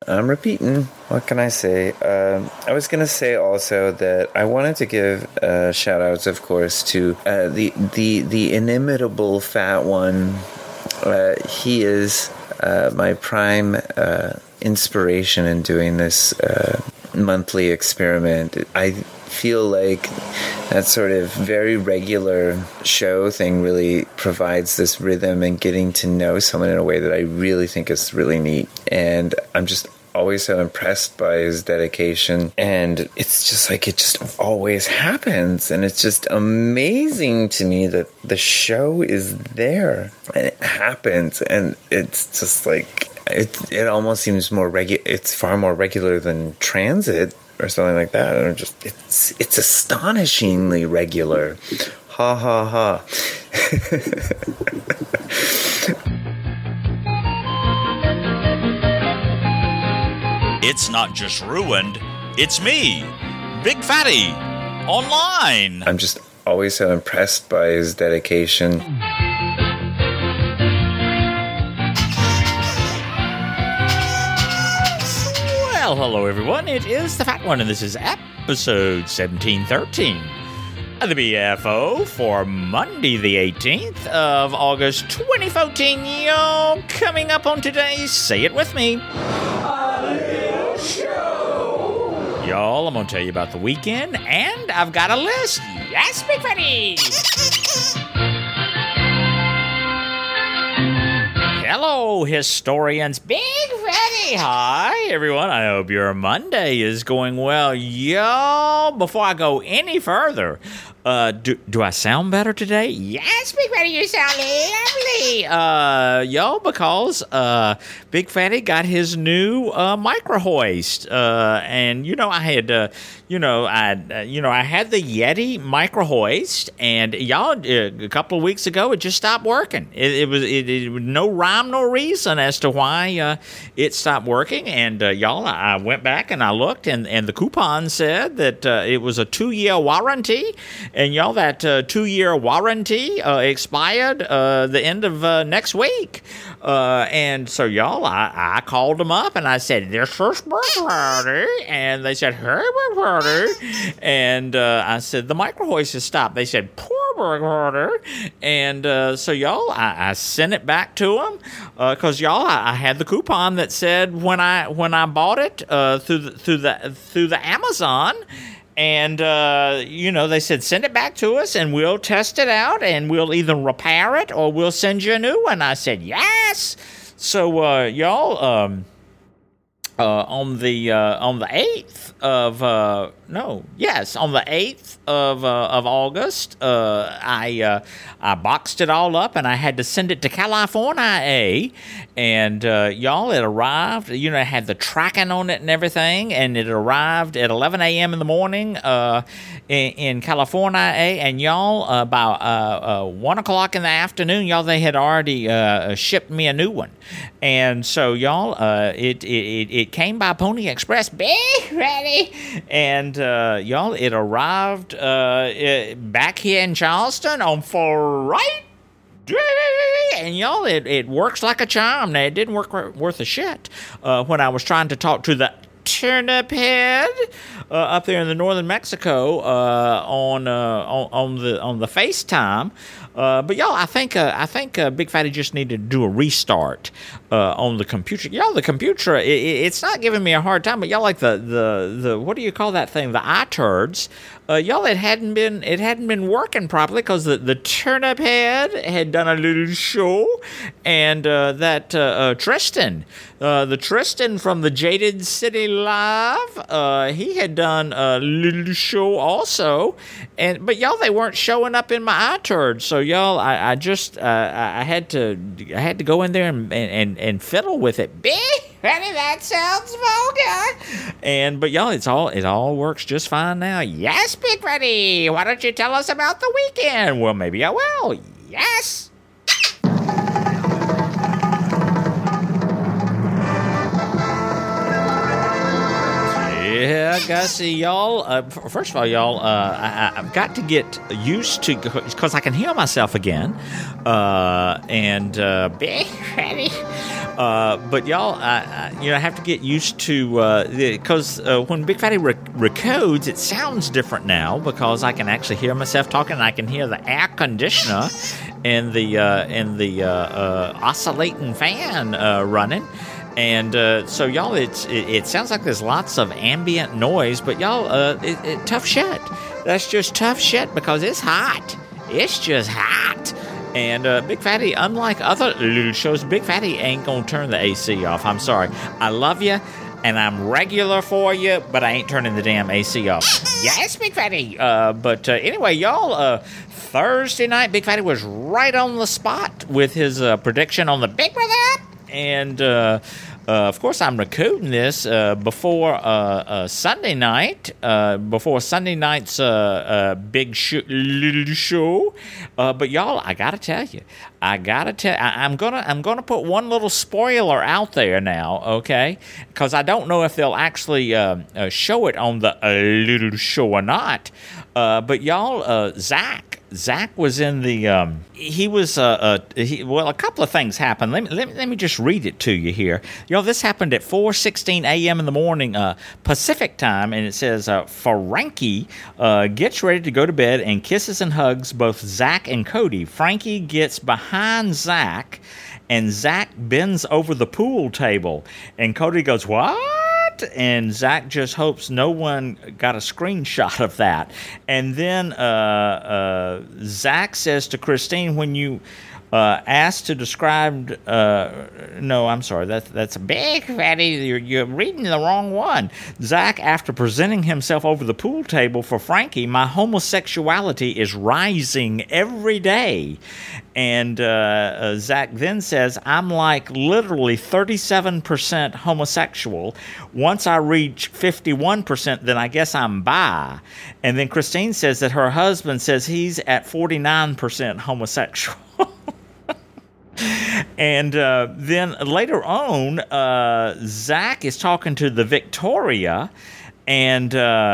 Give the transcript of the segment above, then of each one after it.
I'm repeating. What can I say? I was going to say also that I wanted to give shout-outs, of course, to the inimitable Fat One. He is my prime inspiration in doing this monthly experiment. I feel like that sort of very regular show thing really provides this rhythm and getting to know someone in a way that I really think is really neat. And I'm just always so impressed by his dedication, and it's just like it just always happens, and it's just amazing to me that the show is there and it happens, and it's just like it almost seems more regular. It's far more regular than transit or something like that. And it's astonishingly regular. Ha ha ha. It's not just ruined, it's me, Big Fatty, online. I'm just always so impressed by his dedication. Well, hello everyone, it is the Fat One, and this is episode 1713 of the BFO for Monday the 18th of August 2014. Yo, coming up on today's Say It With Me. Show. Y'all, I'm going to tell you about the weekend, and I've got a list. Yes, Big Fatty! Hello, historians. Big Fatty! Hi, everyone. I hope your Monday is going well. Y'all, before I go any further, do I sound better today? Yes, Big Fatty, you sound lovely. Y'all, because Big Fatty got his new micro hoist, and I had I had the Yeti micro hoist, and y'all, a couple of weeks ago, it just stopped working. It was no rhyme, no reason as to why it stopped working, and y'all, I went back and I looked, and the coupon said that it was a 2-year warranty. And y'all, that 2-year warranty expired the end of next week. And so, y'all, I called them up and I said, "This is Big Fatty." And they said, "Hey, Big Fatty." And I said, "The micro hoist has stopped." They said, "Poor Big Fatty." And so, y'all, I sent it back to them because, y'all, I had the coupon that said when I bought it through the Amazon. And, they said, send it back to us and we'll test it out and we'll either repair it or we'll send you a new one. I said, yes. So, y'all, on the 8th of, on the 8th of August, I boxed it all up and I had to send it to California, and y'all, it arrived. It had the tracking on it and everything, and it arrived at 11 a.m. in the morning in California, and y'all, about 1 o'clock in the afternoon, y'all, they had already shipped me a new one, and so y'all, it came by Pony Express. Be ready, and y'all, it arrived back here in Charleston on Friday. And y'all, it works like a charm. Now, it didn't work worth a shit when I was trying to talk to the turnip head up there in the northern Mexico on the FaceTime. But y'all, I think Big Fatty just needed to do a restart on the computer. Y'all, the computer, it's not giving me a hard time, but y'all, like the what do you call that thing? The iTurds. Y'all, it hadn't been working properly because the turnip head had done a little show, and that Tristan, the Tristan from the Jaded City Live, he had done a little show also, but y'all, they weren't showing up in my iTurds. So y'all, I had to go in there and fiddle with it. Ready? That sounds vulgar. But y'all, it all works just fine now. Yes, Big Fatty. Why don't you tell us about the weekend? Well, maybe I will. Yes. Yeah, guys, see, y'all, first of all, y'all, I've got to get used to, because I can hear myself again, Big Fatty, But y'all, I have to get used to because when Big Fatty records, it sounds different now because I can actually hear myself talking. And I can hear the air conditioner and the oscillating fan running. And so, y'all, it sounds like there's lots of ambient noise, but y'all, tough shit. That's just tough shit because it's hot. It's just hot. And Big Fatty, unlike other little shows, Big Fatty ain't gonna turn the AC off. I'm sorry. I love you, and I'm regular for you, but I ain't turning the damn AC off. Yes, Big Fatty. But anyway, y'all, Thursday night, Big Fatty was right on the spot with his prediction on the Big Brother app. And, of course, I'm recording this before Sunday night, before Sunday night's big little show. But y'all, I gotta tell you, I'm gonna put one little spoiler out there now, okay? Because I don't know if they'll actually show it on the little show or not. But y'all, Zach was in the. A couple of things happened. Let me just read it to you here. Y'all, this happened at 4:16 a.m. in the morning Pacific time, and it says Frankie gets ready to go to bed and kisses and hugs both Zach and Cody. Frankie gets behind Zach, and Zach bends over the pool table, and Cody goes, "What?" And Zach just hopes no one got a screenshot of that. And then Zach says to Christine, when you asked to describe... no, I'm sorry. That's a Big Fatty. You're reading the wrong one. Zach, after presenting himself over the pool table for Frankie, my homosexuality is rising every day. And Zach then says, I'm like literally 37% homosexual. Once I reach 51%, then I guess I'm bi. And then Christine says that her husband says he's at 49% homosexual. And then later on, Zach is talking to the Victoria, and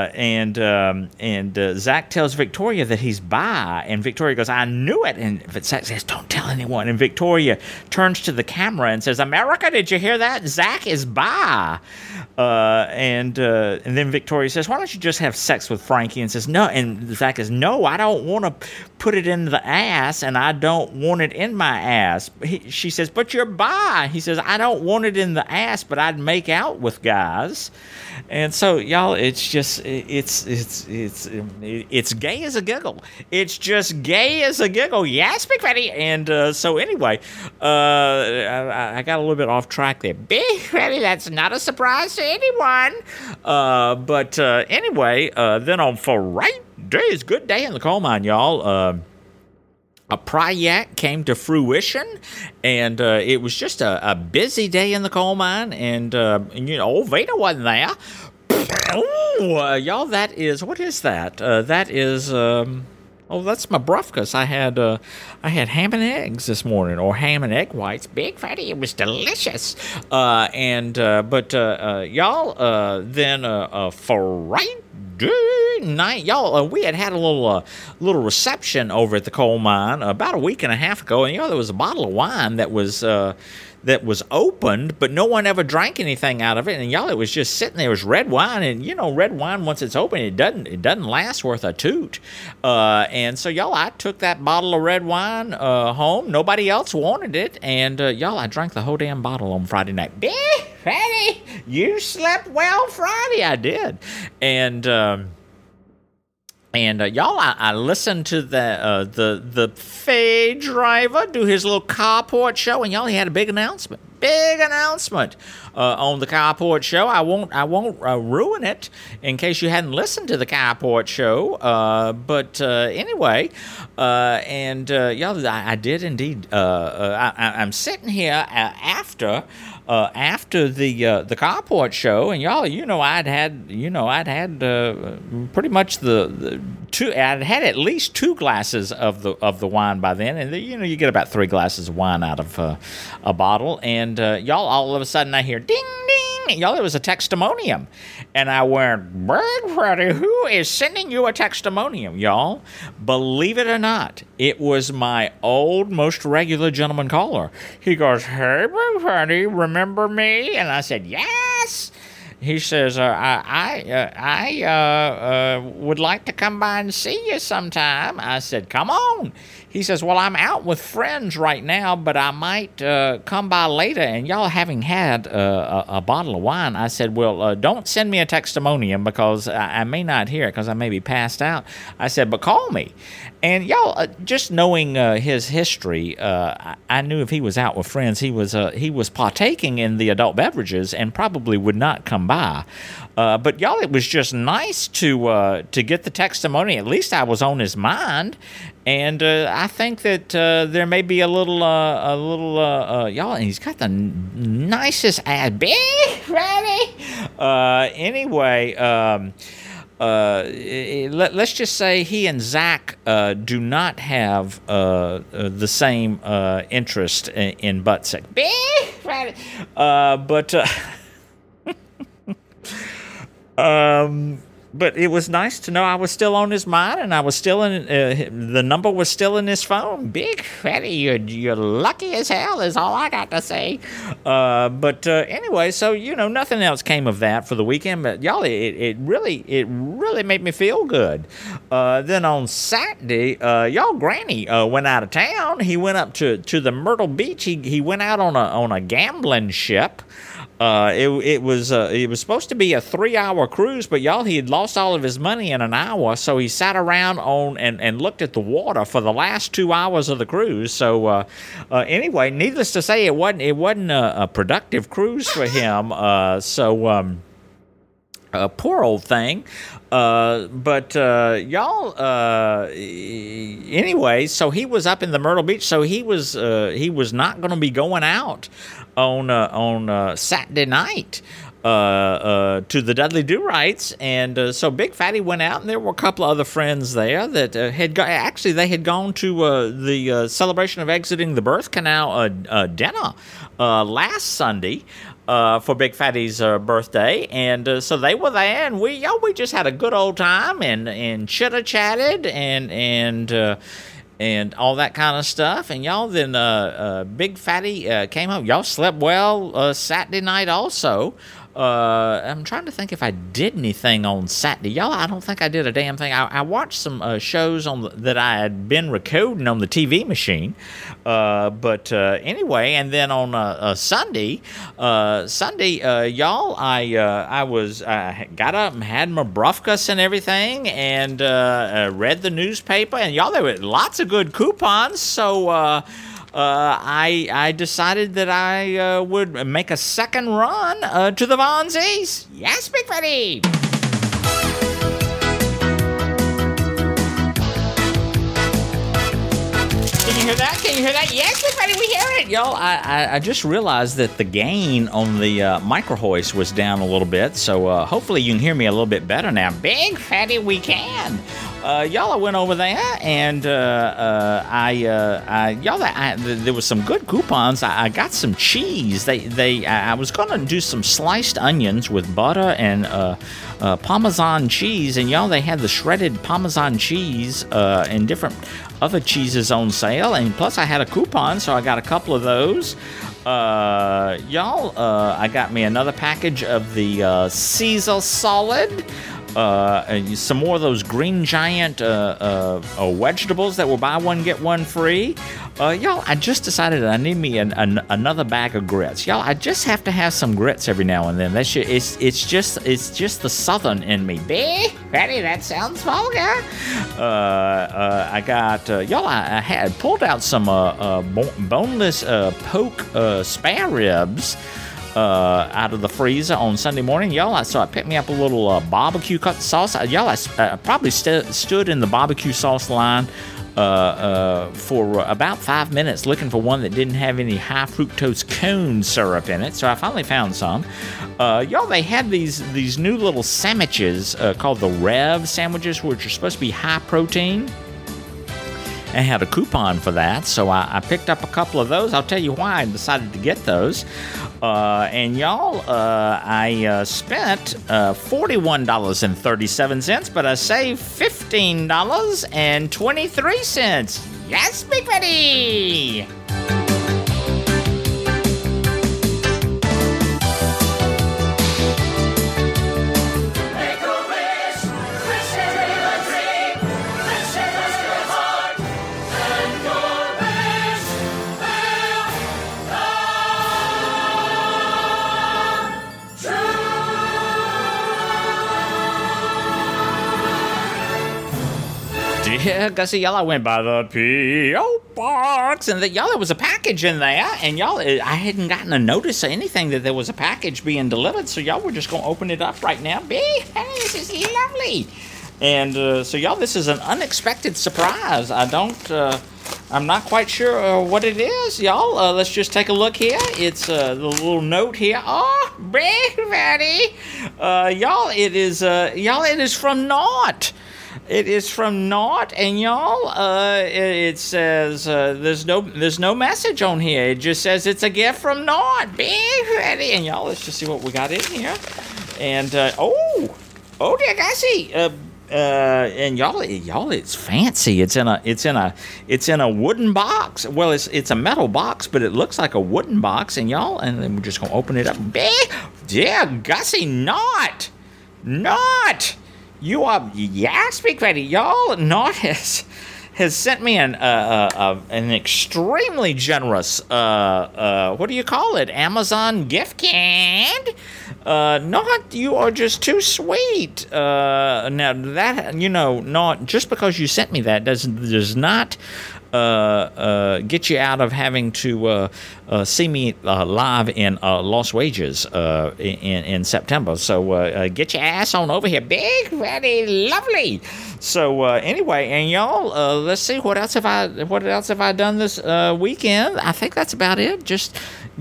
Zach tells Victoria that he's bi, and Victoria goes, "I knew it." And Zach says, "Don't tell anyone." And Victoria turns to the camera and says, "America, did you hear that? Zach is bi." And then Victoria says, "Why don't you just have sex with Frankie?" And says, "No." And Zach says, "No, I don't want to put it in the ass, and I don't want it in my ass." She says, "But you're bi." He says, "I don't want it in the ass, but I'd make out with guys." And so, y'all, it's just it's gay as a giggle. It's just gay as a giggle. Yes, Big Fatty. And so anyway, I got a little bit off track there. Big Fatty, that's not a surprise to anyone. But anyway, then on Friday's good day in the coal mine, y'all. A project came to fruition, and it was just a busy day in the coal mine, and old Vita wasn't there. Y'all, that is, what is that? That is, that's my brufkas. I had ham and eggs this morning, or ham and egg whites. Big Fatty, it was delicious. Y'all, then Friday night, y'all, we had a little reception over at the coal mine about a week and a half ago, and there was a bottle of wine that was opened, but no one ever drank anything out of it. And y'all, it was just sitting there. It was red wine, and red wine, once it's open, it doesn't last worth a toot. And so, y'all, I took that bottle of red wine home. Nobody else wanted it, and y'all, I drank the whole damn bottle on Friday night. Big Fatty, you slept well Friday. I did. And y'all, I listened to the Fay driver do his little carport show, and y'all, he had a big announcement on the carport show. I won't ruin it in case you hadn't listened to the carport show. But anyway, y'all, I did indeed. I'm sitting here after the carport show, and y'all, I'd had pretty much I'd had at least 2 glasses of the wine by then, and you get about 3 glasses of wine out of a bottle, and y'all, all of a sudden I hear ding ding Y'all, it was a textimonium. And I went, Big Fatty, who is sending you a textimonium, y'all? Believe it or not, it was my old, most regular gentleman caller. He goes, hey, Big Fatty, remember me? And I said, yes. He says, I would like to come by and see you sometime. I said, come on. He says, well, I'm out with friends right now, but I might come by later. And y'all, having had a bottle of wine, I said, well, don't send me a textimonium because I may not hear it because I may be passed out. I said, but call me. And y'all, just knowing his history, I knew if he was out with friends, he was partaking in the adult beverages and probably would not come by. But y'all, it was just nice to get the testimony. At least I was on his mind. And I think that there may be a little, y'all, and he's got the nicest ass, big ready. Anyway, let's just say he and Zach do not have the same interest in butt sex. Big ready. But it was nice to know I was still on his mind, and I was still in. The number was still in his phone. Big Fatty, you're lucky as hell is all I got to say. But anyway, so nothing else came of that for the weekend. But y'all, it really made me feel good. Then on Saturday, y'all, Granny went out of town. He went up to the Myrtle Beach. He went out on a gambling ship. It was supposed to be a 3-hour cruise, but y'all, he had lost all of his money in an hour, so he sat around and looked at the water for the last 2 hours of the cruise. So anyway, needless to say, it wasn't a productive cruise for him. Poor old thing. But y'all, anyway, so he was up in the Myrtle Beach, so he was not going to be going out on Saturday night to the Dudley Do-Rights, and so Big Fatty went out, and there were a couple of other friends there that they had gone to the celebration of exiting the birth canal dinner last Sunday. For Big Fatty's birthday, and so they were there, and we just had a good old time and chitter-chatted and all that kind of stuff. And y'all, then Big Fatty came home. Y'all slept well Saturday night also. I'm trying to think if I did anything on Saturday. Y'all, I don't think I did a damn thing. I watched some shows that I had been recording on the TV machine. But anyway, and then on Sunday, y'all, I got up and had my breakfast and everything, and read the newspaper, and y'all, there were lots of good coupons. So I decided that I would make a second run to the Von Z's. Yes, Big Fatty! Can you hear that? Can you hear that? Yes, Big Fatty, we hear it! Y'all, I just realized that the gain on the micro hoist was down a little bit, so hopefully you can hear me a little bit better now. Big Fatty, we can! Y'all, I went over there, and there was some good coupons. I got some cheese. I was gonna do some sliced onions with butter and Parmesan cheese, and y'all, they had the shredded Parmesan cheese and different other cheeses on sale, and plus I had a coupon, so I got a couple of those. Y'all, I got me another package of the Caesar salad. Some more of those Green Giant vegetables that were buy one get one free. Y'all, I just decided that I need me another bag of grits. Y'all, I just have to have some grits every now and then. It's just the Southern in me. Big Fatty, that sounds vulgar. I got y'all. I had pulled out some boneless poke spare ribs. Out of the freezer on Sunday morning, y'all. So I picked me up a little barbecue cut sauce. Y'all, I probably stood in the barbecue sauce line for about 5 minutes looking for one that didn't have any high fructose corn syrup in it. So I finally found some. Y'all, they had these new little sandwiches called the Rev sandwiches, which are supposed to be high protein. and had a coupon for that. So I picked up a couple of those. I'll tell you why I decided to get those. And y'all, I spent $41.37, but I saved $15.23. Yes, Big Fatty! Yeah, Gussie, y'all, I went by the P.O. Box, and y'all, there was a package in there, and y'all, I hadn't gotten a notice or anything that there was a package being delivered, so y'all, we're just going to open it up right now. Hey, this is lovely. And so, y'all, this is an unexpected surprise. I'm not quite sure what it is, y'all. Let's just take a look here. It's the little note here. Oh, Big Fatty. Y'all, it is from Naught. It is from Naught, and y'all, it says there's no message on here. It just says it's a gift from Naught. Big Fatty, and y'all, let's just see what we got in here. And oh dear Gussie, and y'all, it's fancy. It's in a wooden box. Well, it's a metal box, but it looks like a wooden box. And y'all, and then we're just gonna open it up. Big, dear Gussie, Naught. You are, yes, Big Fatty, y'all. Naught has sent me an extremely generous what do you call it? Amazon gift card. Naught, you are just too sweet. Now that, Naught, just because you sent me that does not get you out of having to see me live in Las Vegas in September. So get your ass on over here. Big, very lovely. So anyway, and y'all, let's see, what else have I done this weekend? I think that's about it. Just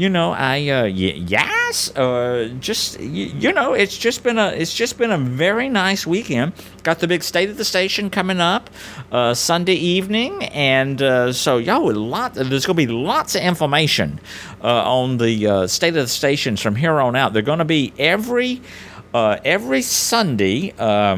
it's just been a very nice weekend. Got the big State of the Station coming up Sunday evening, and so y'all, there's gonna be lots of information on the State of the Stations from here on out. They're gonna be every Sunday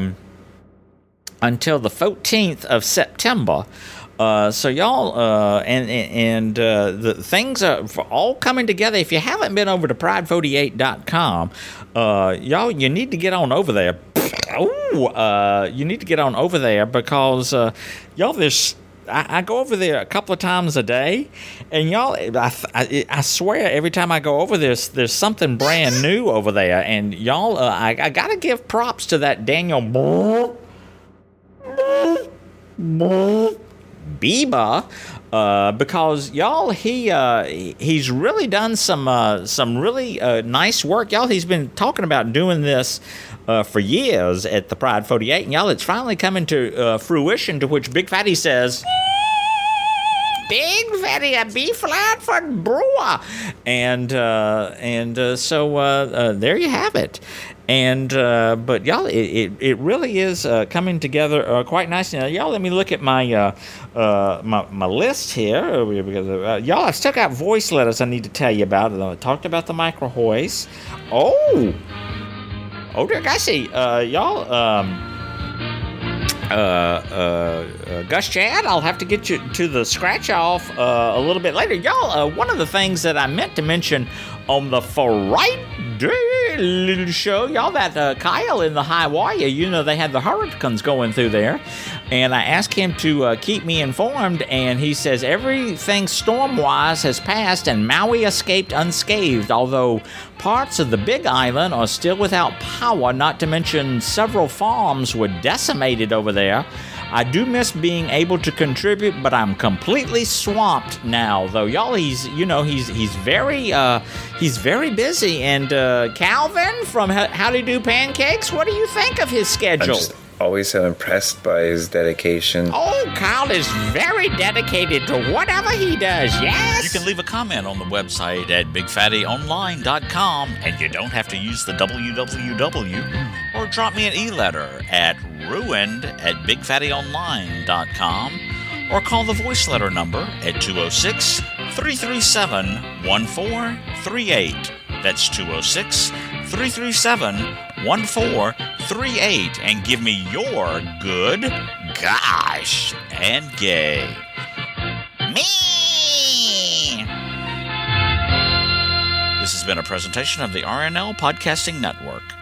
until the 14th of September. So y'all, the things are all coming together. If you haven't been over to Pride48.com, y'all, you need to get on over there. You need to get on over there because, y'all, I go over there a couple of times a day, and y'all, I swear every time I go over there, there's something brand new over there, and y'all, I gotta give props to that Daniel Biba, because y'all, he's really done some really nice work, y'all. He's been talking about doing this for years at the Pride 48, and y'all, it's finally coming to fruition. To which Big Fatty says, "Big Fatty, a B flat for brewer," and so there you have it. And but y'all, it really is coming together quite nicely. Now, y'all, let me look at my my list here. Because, y'all, I've still got voice letters I need to tell you about. I talked about the micro hoist. Oh dear Gussie, y'all. Gus Chad, I'll have to get you to the scratch off a little bit later. Y'all, one of the things that I meant to mention on the Friday little show, y'all, that Kyle in the high wire, they had the hurricanes going through there, and I asked him to keep me informed, and he says everything storm-wise has passed and Maui escaped unscathed, although parts of the Big Island are still without power, not to mention several farms were decimated over there. I do miss being able to contribute, but I'm completely swamped now, though. Y'all, he's very busy. And Calvin from Howdy Do Pancakes, what do you think of his schedule? I'm just always so impressed by his dedication. Oh, Kyle is very dedicated to whatever he does, yes? You can leave a comment on the website at BigFattyOnline.com, and you don't have to use the www, or drop me an e-letter at ruined@BigFattyOnline.com, or call the voice letter number at 206-337-1438. That's 206-337-1438, and give me your good, gosh, and gay. Me! This has been a presentation of the RNL Podcasting Network.